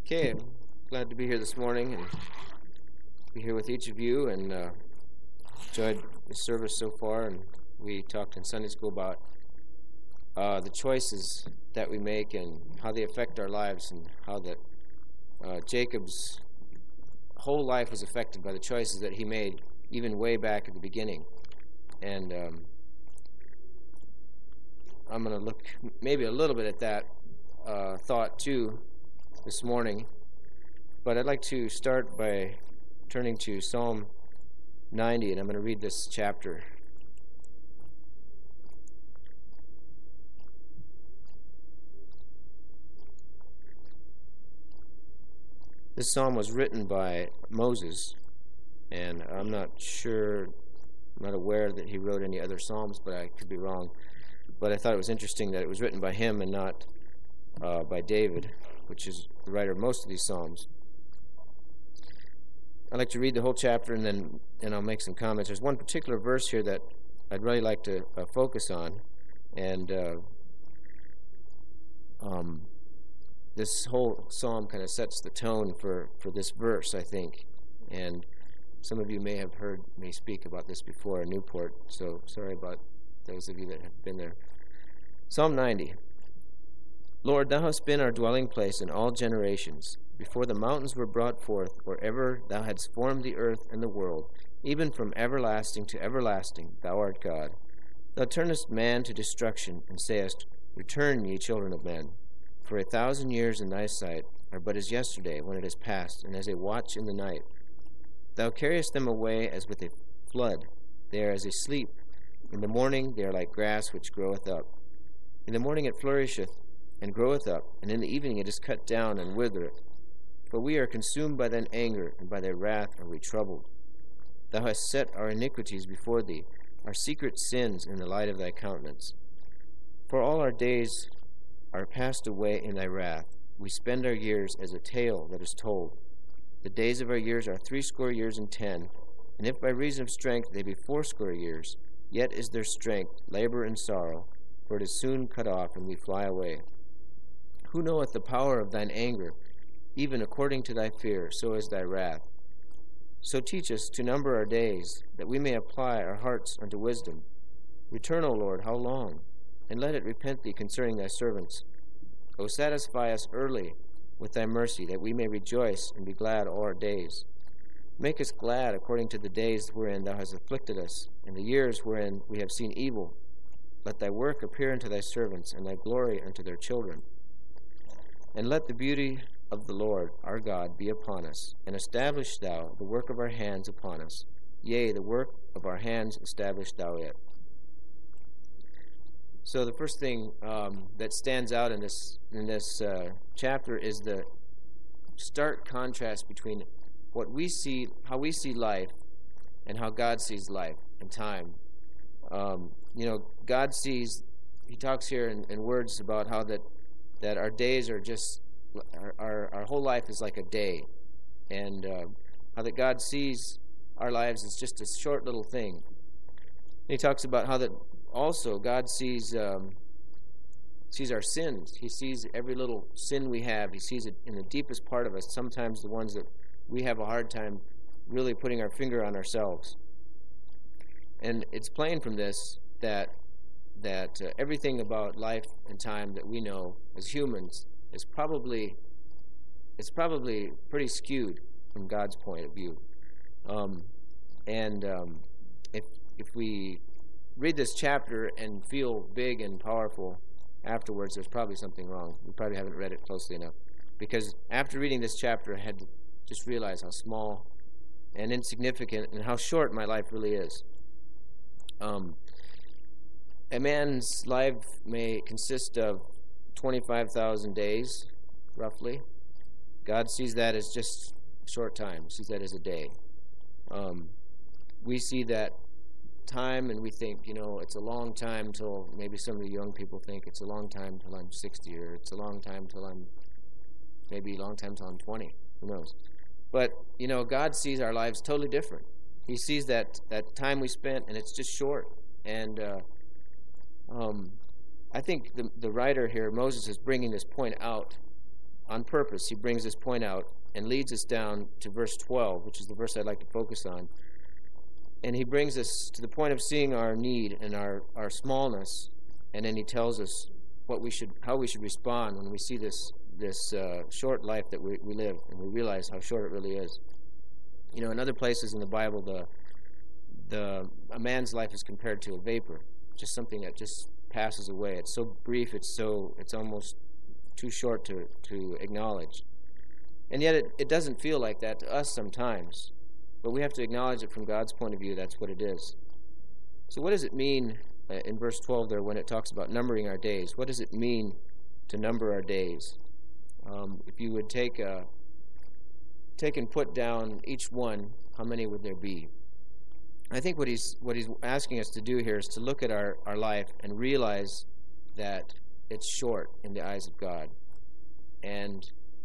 Okay, I'm glad to be here this morning and be here with each of you, and enjoyed the service so far. And we talked in Sunday school about the choices that we make and how they affect our lives, and how that Jacob's whole life was affected by the choices that he made, even way back at the beginning. And I'm going to look maybe a little bit at that thought too this morning, but I'd like to start by turning to Psalm 90, and I'm going to read this chapter. This psalm was written by Moses, and I'm not aware that he wrote any other psalms, but I could be wrong. But I thought it was interesting that it was written by him and not by David, which is the writer of most of these psalms. I'd like to read the whole chapter, and then I'll make some comments. There's one particular verse here that I'd really like to focus on, and this whole psalm kind of sets the tone for this verse, I think. And some of you may have heard me speak about this before in Newport, so sorry about those of you that have been there. Psalm 90. Lord, thou hast been our dwelling place in all generations. Before the mountains were brought forth, or ever thou hadst formed the earth and the world, even from everlasting to everlasting, thou art God. Thou turnest man to destruction, and sayest, Return, ye children of men. For 1,000 years in thy sight are but as yesterday when it is past, and as a watch in the night. Thou carriest them away as with a flood. They are as a sleep. In the morning they are like grass which groweth up. In the morning it flourisheth, and groweth up, and in the evening it is cut down and withereth. For we are consumed by thine anger, and by thy wrath are we troubled. Thou hast set our iniquities before thee, our secret sins in the light of thy countenance. For all our days are passed away in thy wrath. We spend our years as a tale that is told. The days of our years are 60 years and 10, and if by reason of strength they be 80 years, yet is their strength labor and sorrow, for it is soon cut off, and we fly away. Who knoweth the power of thine anger? Even according to thy fear, so is thy wrath. So teach us to number our days, that we may apply our hearts unto wisdom. Return, O Lord, how long? And let it repent thee concerning thy servants. O satisfy us early with thy mercy, that we may rejoice and be glad all our days. Make us glad according to the days wherein thou hast afflicted us, and the years wherein we have seen evil. Let thy work appear unto thy servants, and thy glory unto their children. And let the beauty of the Lord our God be upon us, and establish thou the work of our hands upon us. Yea, the work of our hands establish thou it. So the first thing that stands out in this chapter is the stark contrast between what we see, how we see life, and how God sees life and time. God sees. He talks here in words about how that our days are just, our whole life is like a day, and how that God sees our lives as just a short little thing. And he talks about how that also God sees our sins. He sees every little sin we have. He sees it in the deepest part of us, sometimes the ones that we have a hard time really putting our finger on ourselves. And it's plain from this that everything about life and time that we know as humans is probably pretty skewed from God's point of view. If we read this chapter and feel big and powerful afterwards, there's probably something wrong. We probably haven't read it closely enough. Because after reading this chapter, I had to just realize how small and insignificant and how short my life really is. A man's life may consist of 25,000 days, roughly. God sees that as just a short time. He sees that as a day. We see that time and we think, it's a long time till, maybe some of the young people think it's a long time till I'm 60, or it's a long time till I'm 20. Who knows? But, God sees our lives totally different. He sees that time we spent, and it's just short. And I think the writer here, Moses, is bringing this point out on purpose, he brings this point out and leads us down to verse 12, which is the verse I'd like to focus on. And he brings us to the point of seeing our need and our smallness, and then he tells us how we should respond when we see this short life that we live, and we realize how short it really is. You know, in other places in the Bible, a man's life is compared to a vapor, just something that just passes away. It's so brief, it's almost too short to acknowledge. And yet it doesn't feel like that to us sometimes. But we have to acknowledge it from God's point of view. That's what it is. So what does it mean in verse 12 there when it talks about numbering our days? What does it mean to number our days? If you would take and put down each one, how many would there be? I think what he's asking us to do here is to look at our life and realize that it's short in the eyes of God. And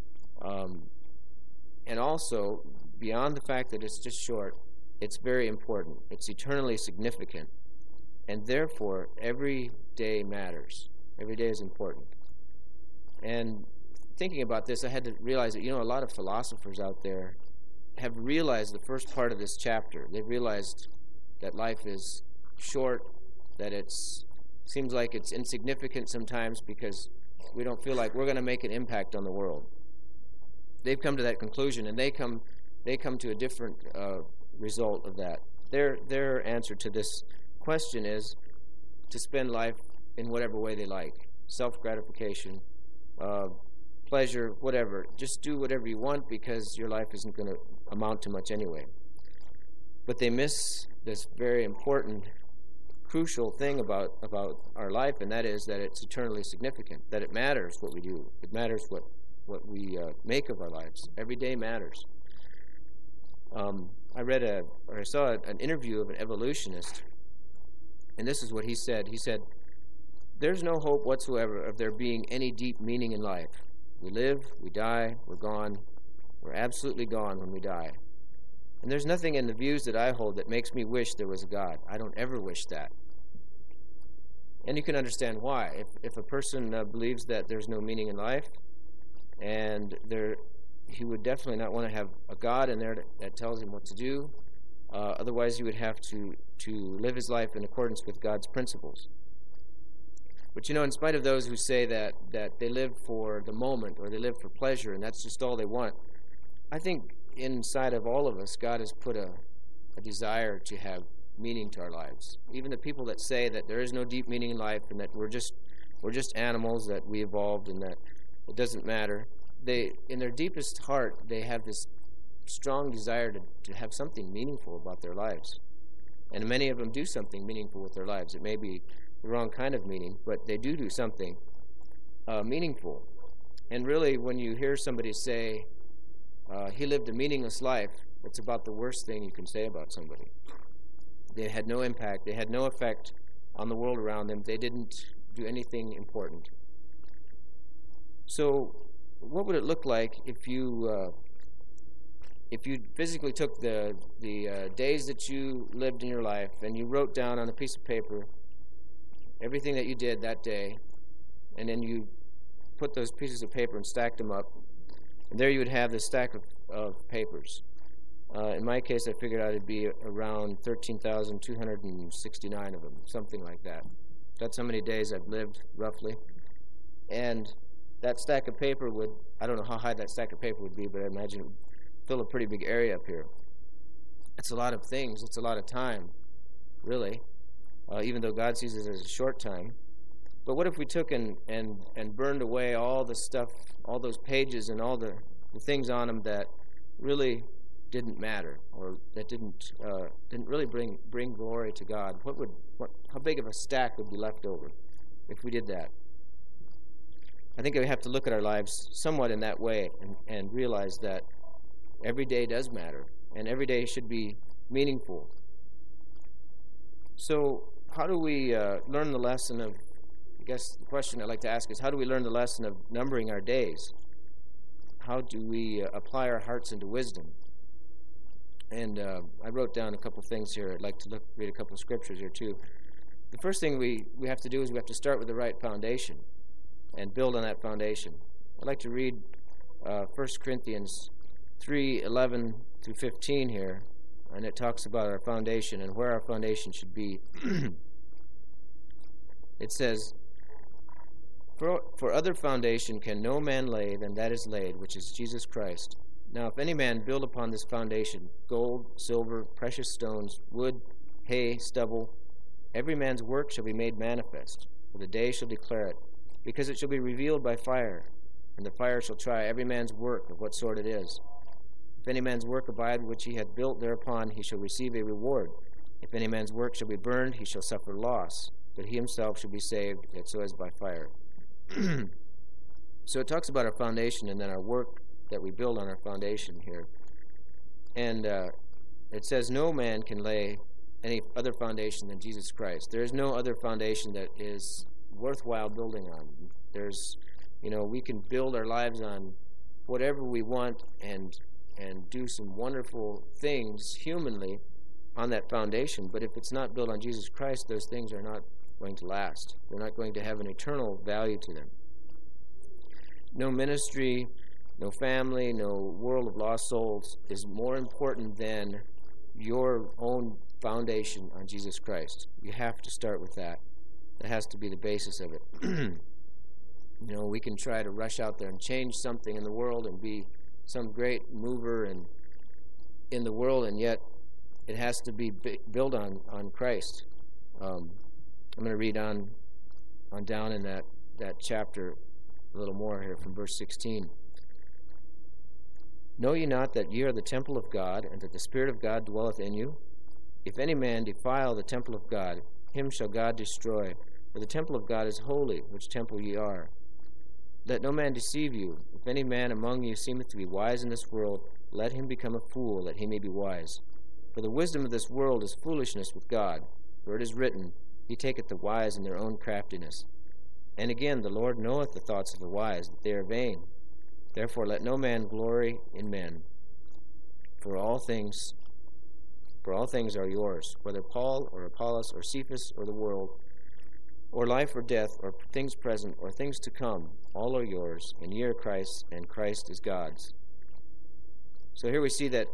also, beyond the fact that it's just short, it's very important. It's eternally significant. And therefore, every day matters. Every day is important. And thinking about this, I had to realize that, a lot of philosophers out there have realized the first part of this chapter. They've realized that life is short, that seems like it's insignificant sometimes because we don't feel like we're going to make an impact on the world. They've come to that conclusion, and they come to a different result of that. Their answer to this question is to spend life in whatever way they like. Self-gratification, pleasure, whatever. Just do whatever you want because your life isn't going to amount to much anyway. But they miss this very important, crucial thing about our life, and that is that it's eternally significant, that it matters what we do. It matters what we make of our lives. Every day matters. I saw an interview of an evolutionist, and this is what he said. He said, "There's no hope whatsoever of there being any deep meaning in life. We live, we die, we're gone. We're absolutely gone when we die. And there's nothing in the views that I hold that makes me wish there was a God. I don't ever wish that." And you can understand why. If a person believes that there's no meaning in life, and he would definitely not want to have a God in there that tells him what to do. Otherwise, he would have to live his life in accordance with God's principles. But in spite of those who say that they live for the moment or they live for pleasure and that's just all they want, I think inside of all of us, God has put a desire to have meaning to our lives. Even the people that say that there is no deep meaning in life and that we're just animals, that we evolved and that it doesn't matter, in their deepest heart, they have this strong desire to have something meaningful about their lives. And many of them do something meaningful with their lives. It may be the wrong kind of meaning, but they do something meaningful. And really, when you hear somebody say, he lived a meaningless life, it's about the worst thing you can say about somebody. They had no impact. They had no effect on the world around them. They didn't do anything important. So what would it look like if you physically took the days that you lived in your life and you wrote down on a piece of paper everything that you did that day, and then you put those pieces of paper and stacked them up, and there you would have this stack of papers. In my case, I figured out it'd be around 13,269 of them, something like that. That's how many days I've lived, roughly. And that stack of paper I don't know how high that stack of paper would be, but I imagine it would fill a pretty big area up here. It's a lot of things. It's a lot of time, really, even though God sees it as a short time. But what if we took and burned away all the stuff, all those pages and all the things on them that really didn't matter or that didn't really bring glory to God? How big of a stack would be left over if we did that? I think we have to look at our lives somewhat in that way and realize that every day does matter and every day should be meaningful. So how do we learn the lesson of, I guess the question I'd like to ask is, how do we learn the lesson of numbering our days? How do we apply our hearts into wisdom? And I wrote down a couple things here. I'd like to read a couple of scriptures here too. The first thing we have to do is we have to start with the right foundation and build on that foundation. I'd like to read 1 Corinthians 3:11 through 15 here, and it talks about our foundation and where our foundation should be. It says, For other foundation can no man lay than that is laid, which is Jesus Christ. Now if any man build upon this foundation gold, silver, precious stones, wood, hay, stubble, every man's work shall be made manifest, for the day shall declare it, because it shall be revealed by fire, and the fire shall try every man's work of what sort it is. If any man's work abide which he hath built thereupon, he shall receive a reward. If any man's work shall be burned, he shall suffer loss, but he himself shall be saved, yet so as by fire. So it talks about our foundation and then our work that we build on our foundation here. And it says no man can lay any other foundation than Jesus Christ. There is no other foundation that is worthwhile building on. We can build our lives on whatever we want and do some wonderful things humanly on that foundation, but if it's not built on Jesus Christ, those things are not going to last. They're not going to have an eternal value to them. No ministry, no family, no world of lost souls is more important than your own foundation on Jesus Christ. You have to start with that. That has to be the basis of it. We can try to rush out there and change something in the world and be some great mover in the world, and yet it has to be built on Christ. I'm going to read on down in that chapter a little more here from verse 16. Know ye not that ye are the temple of God, and that the Spirit of God dwelleth in you? If any man defile the temple of God, him shall God destroy. For the temple of God is holy, which temple ye are. Let no man deceive you. If any man among you seemeth to be wise in this world, let him become a fool, that he may be wise. For the wisdom of this world is foolishness with God. For it is written, He taketh the wise in their own craftiness. And again, the Lord knoweth the thoughts of the wise, that they are vain. Therefore let no man glory in men. For all things are yours, whether Paul or Apollos or Cephas or the world, or life or death, or things present or things to come, all are yours, and ye are Christ's, and Christ is God's. So here we see that,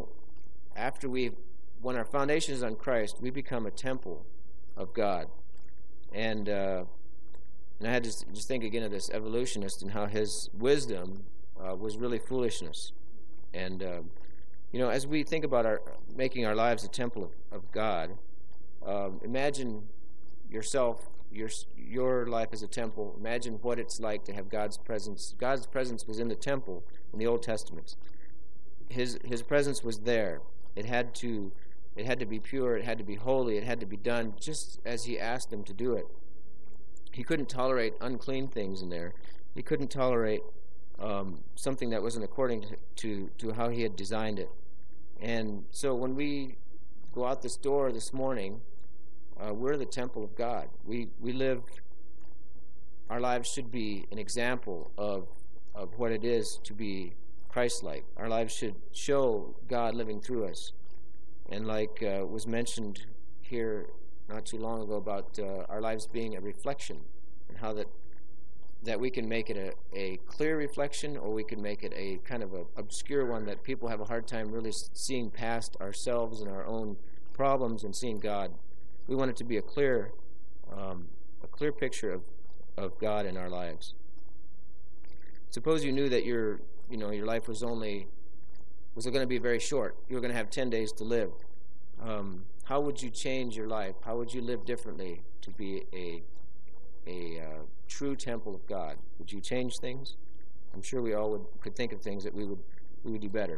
when our foundation is on Christ, we become a temple of God. And I had to just think again of this evolutionist and how his wisdom was really foolishness. And as we think about making our lives a temple of God, imagine yourself, your life as a temple. Imagine what it's like to have God's presence. God's presence was in the temple in the Old Testament. His presence was there. It had to be pure. It had to be holy. It had to be done just as He asked them to do it. He couldn't tolerate unclean things in there. He couldn't tolerate something that wasn't according to how He had designed it. And so when we go out this door this morning, we're the temple of God. We live. Our lives should be an example of what it is to be Christ-like. Our lives should show God living through us. And like was mentioned here not too long ago about our lives being a reflection, and how that we can make it a clear reflection, or we can make it a kind of a obscure one that people have a hard time really seeing past ourselves and our own problems and seeing God. We want it to be a clear picture of God in our lives. Suppose you knew that your life was going to be very short. You were going to have 10 days to live. How would you change your life? How would you live differently to be a true temple of God? Would you change things? I'm sure we all could think of things that we would do better.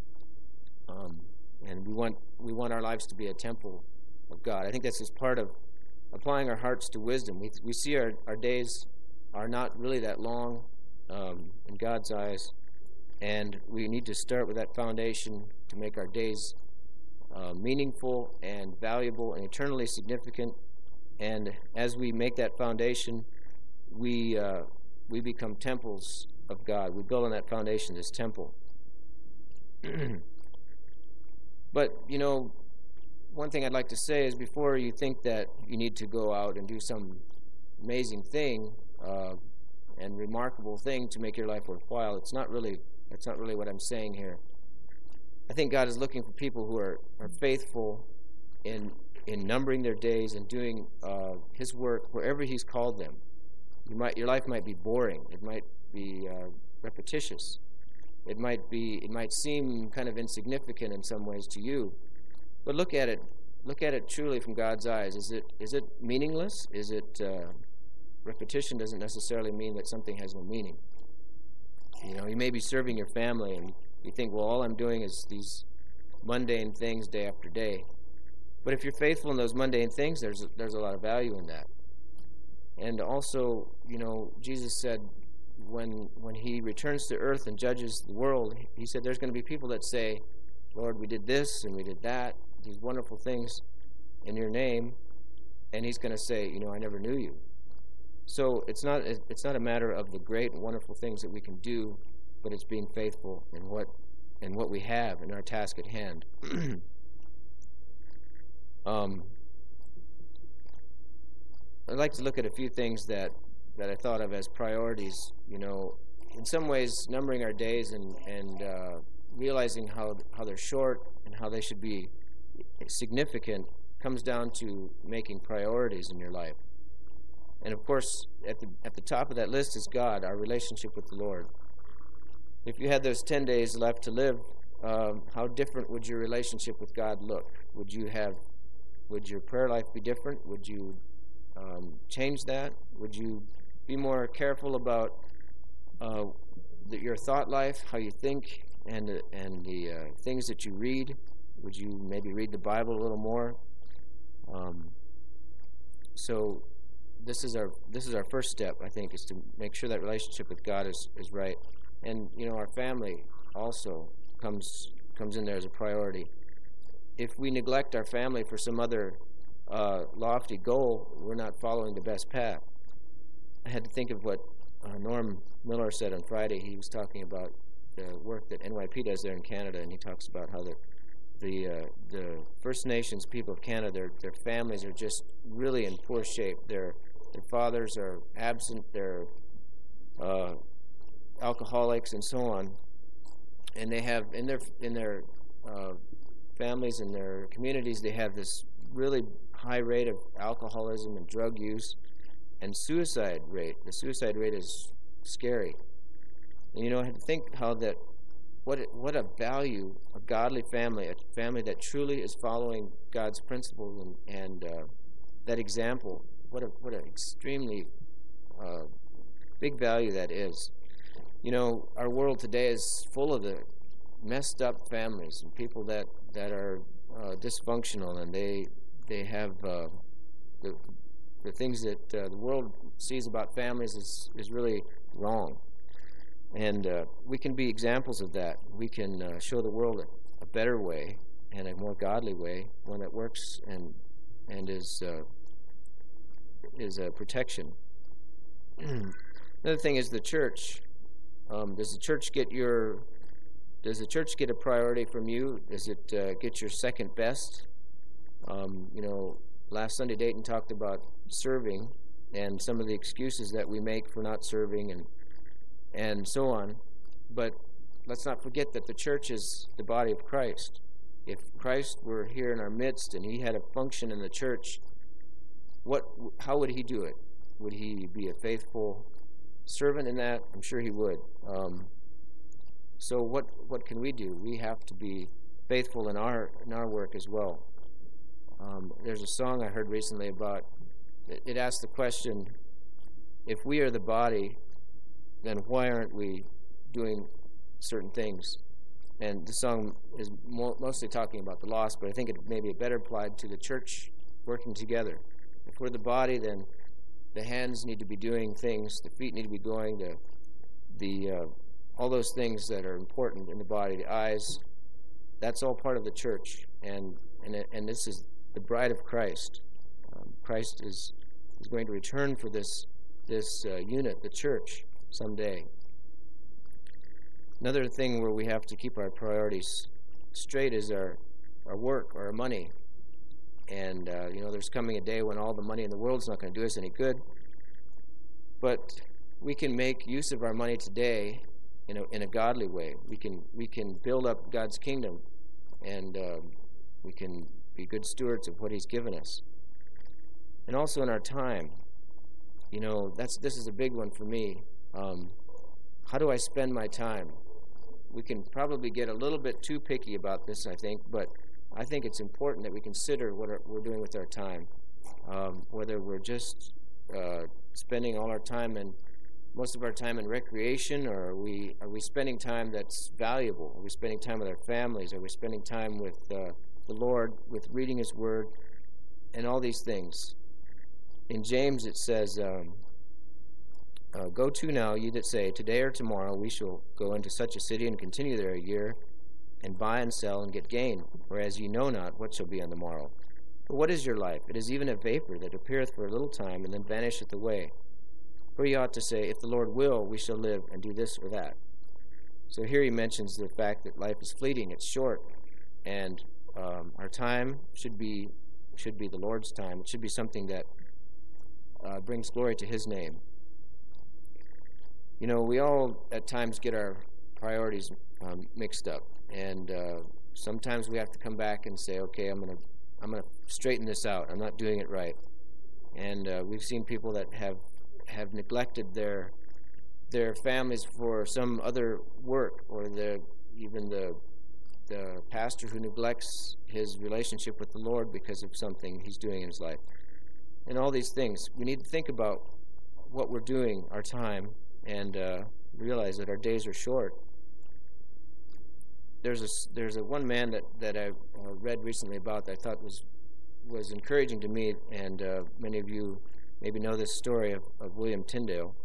And we want our lives to be a temple of God. I think that's just part of applying our hearts to wisdom. We see our days are not really that long in God's eyes, and we need to start with that foundation to make our days meaningful and valuable and eternally significant. And as we make that foundation, we become temples of God. We build on that foundation, this temple. But, one thing I'd like to say is, before you think that you need to go out and do some amazing thing, and remarkable thing to make your life worthwhile. That's not really what I'm saying here. I think God is looking for people who are faithful in numbering their days and doing His work wherever He's called them. Your life might be boring. It might be repetitious. It might seem kind of insignificant in some ways to you. But look at it truly from God's eyes. Is it meaningless? Is it repetition doesn't necessarily mean that something has no meaning. You may be serving your family and you think, well, all I'm doing is these mundane things day after day. But if you're faithful in those mundane things, there's a lot of value in that. And also, Jesus said when He returns to earth and judges the world, He said there's going to be people that say, Lord, we did this and we did that, these wonderful things in your name, and He's going to say, I never knew you. So it's not a matter of the great and wonderful things that we can do, but it's being faithful in what we have in our task at hand. I'd like to look at a few things that I thought of as priorities. In some ways, numbering our days and realizing how they're short and how they should be significant comes down to making priorities in your life. And of course, at the top of that list is God, our relationship with the Lord. If you had those 10 days left to live, how different would your relationship with God look? Would your prayer life be different? Would you change that? Would you be more careful about your thought life, how you think, and the things that you read? Would you maybe read the Bible a little more? So this is our first step, I think, is to make sure that relationship with God is right. And our family also comes in there as a priority. If we neglect our family for some other lofty goal, we're not following the best path. I had to think of what Norm Miller said on Friday. He was talking about the work that NYP does there in Canada, and he talks about how the First Nations people of Canada, their families are just really in poor shape. Their fathers are absent. They're alcoholics and so on, and they have in their families and their communities, they have this really high rate of alcoholism and drug use and suicide rate. The suicide rate is scary. And I had to think how that what a value a godly family, a family that truly is following God's principles and that example. What an extremely big value that is. Our world today is full of the messed up families and people that are dysfunctional, and they have the things that the world sees about families is really wrong. And we can be examples of that. We can show the world a better way and a more godly way, one that works and is a protection. Another thing is the church. Does the church get a priority from you? Does it get your second best? Last Sunday Dayton talked about serving and some of the excuses that we make for not serving and so on. But let's not forget that the church is the body of Christ. If Christ were here in our midst and He had a function in the church, how would He do it? Would He be a faithful servant in that? I'm sure He would. So what can we do? We have to be faithful in our work as well. There's a song I heard recently about, it asks the question, if we are the body, then why aren't we doing certain things? And the song is mostly talking about the lost, but I think it may be better applied to the church working together. If we're the body, then the hands need to be doing things, the feet need to be going, all those things that are important in the body, the eyes, that's all part of the church. And this is the bride of Christ. Christ is going to return for this unit, the church, someday. Another thing where we have to keep our priorities straight is our work or our money. And, there's coming a day when all the money in the world is not going to do us any good. But we can make use of our money today in a godly way. We can build up God's kingdom, and we can be good stewards of what He's given us. And also in our time, this is a big one for me. How do I spend my time? We can probably get a little bit too picky about this, I think, but I think it's important that we consider what we're doing with our time. Whether we're just spending all our time and most of our time in recreation, or are we spending time that's valuable? Are we spending time with our families? Are we spending time with the Lord, with reading His Word, and all these things? In James it says, "Go to now, ye that say, today or tomorrow we shall go into such a city and continue there a year, and buy and sell and get gain, whereas ye know not what shall be on the morrow. But what is your life? It is even a vapor that appeareth for a little time, and then vanisheth away. For ye ought to say, if the Lord will, we shall live and do this or that." So here he mentions the fact that life is fleeting, it's short, and our time should be the Lord's time. It should be something that brings glory to His name. We all at times get our priorities mixed up, and sometimes we have to come back and say, okay, I'm gonna straighten this out. I'm not doing it right. And we've seen people that have neglected their families for some other work, or even the pastor who neglects his relationship with the Lord because of something he's doing in his life. And all these things, we need to think about what we're doing, our time, and realize that our days are short. There's a one man that I read recently about that I thought was encouraging to me, and many of you maybe know this story of William Tyndale.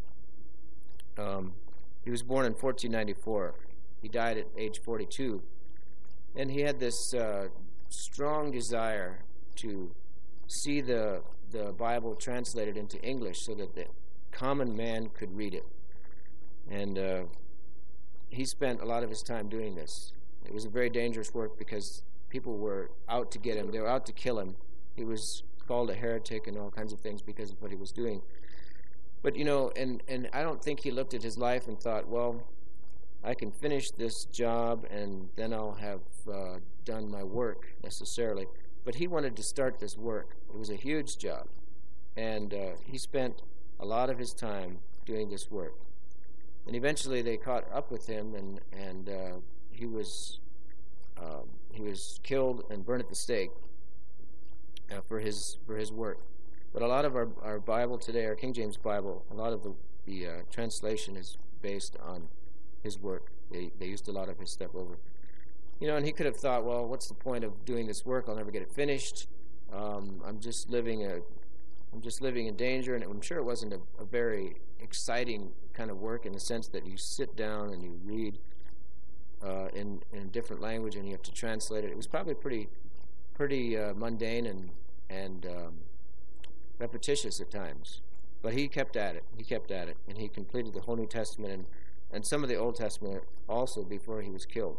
He was born in 1494. He died at age 42, and he had this strong desire to see the Bible translated into English so that the common man could read it. And he spent a lot of his time doing this. It was a very dangerous work because people were out to get him. They were out to kill him. He was called a heretic and all kinds of things because of what he was doing. But, and I don't think he looked at his life and thought, well, I can finish this job and then I'll have done my work necessarily. But he wanted to start this work. It was a huge job. And he spent a lot of his time doing this work. And eventually they caught up with him, and he was killed and burned at the stake for his work. But a lot of our Bible today, our King James Bible, a lot of the translation is based on his work. They used a lot of his stuff over. And he could have thought, well, what's the point of doing this work? I'll never get it finished. I'm just living in danger. And I'm sure it wasn't a very exciting kind of work in the sense that you sit down and you read in a different language and you have to translate it. It was probably pretty mundane and repetitious at times. But he kept at it. And he completed the whole New Testament and some of the Old Testament also before he was killed.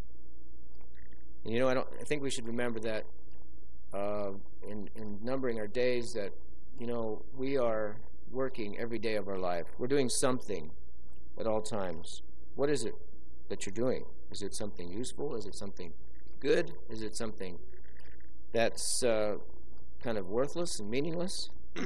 And I think we should remember that in numbering our days that, we are working every day of our life. We're doing something at all times. What is it that you're doing? Is it something useful? Is it something good? Is it something that's kind of worthless and meaningless?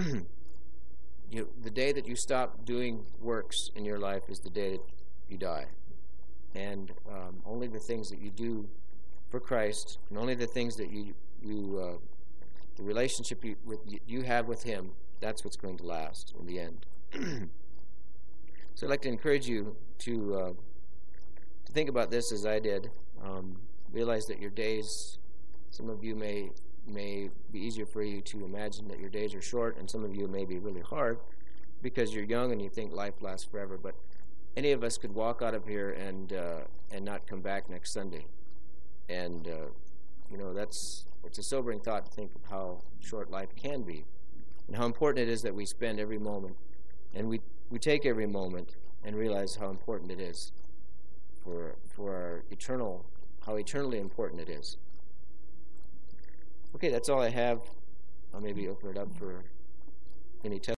The day that you stop doing works in your life is the day that you die. And only the things that you do for Christ, and only the things that the relationship you have with Him, that's what's going to last in the end. So I'd like to encourage you to think about this as I did. Realize that your days, some of you may be easier for you to imagine that your days are short, and some of you may be really hard because you're young and you think life lasts forever. But any of us could walk out of here and not come back next Sunday. And it's a sobering thought to think of how short life can be, and how important it is that we spend every moment, and we take every moment and realize how important it is for how eternally important it is. Okay, that's all I have. I'll maybe open it up for any testimony.